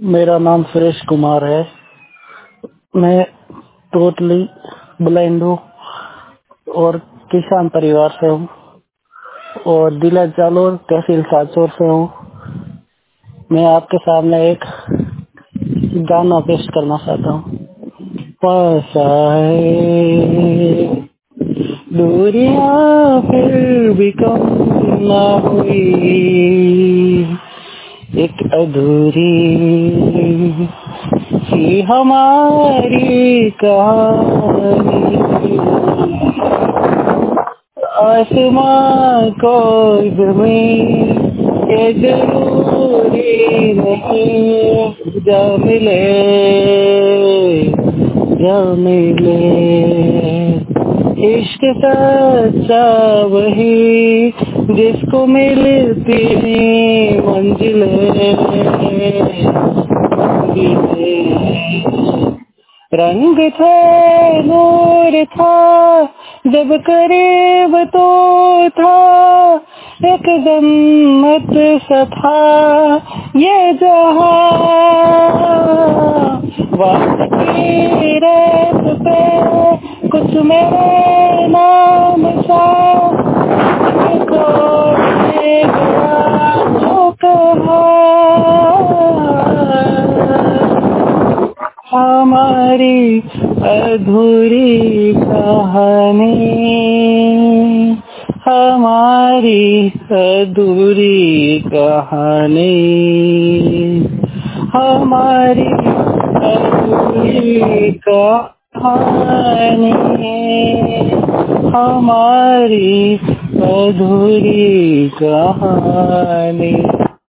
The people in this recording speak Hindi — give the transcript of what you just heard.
मेरा नाम सुरेश कुमार है। मैं टोटली ब्लाइंड हूँ और किसान परिवार से हूँ और जिला जालोर तहसील साचौर से हूँ। मैं आपके सामने एक गाना पेश करना चाहता हूँ। पास आए दूरियां फिर भी कम ना हुई, एक अधूरी सी हमारी कहानी। आसमां को जमीन ये जरूरी नहीं, जा मिले इश्क सच्चा वही जिसको मिलती मंजिलें। रंग थे नूर था जब करीब तो था, एक जन्नत सा था ये जहां। वक्त की रेत पे कुछ मेरे नाम सा छोड़ने गया जो कहा। हमारी अधूरी कहानी, हमारी अधूरी कहानी, हमारी अधूरी कहानी, हमारी अधूरी कहानी।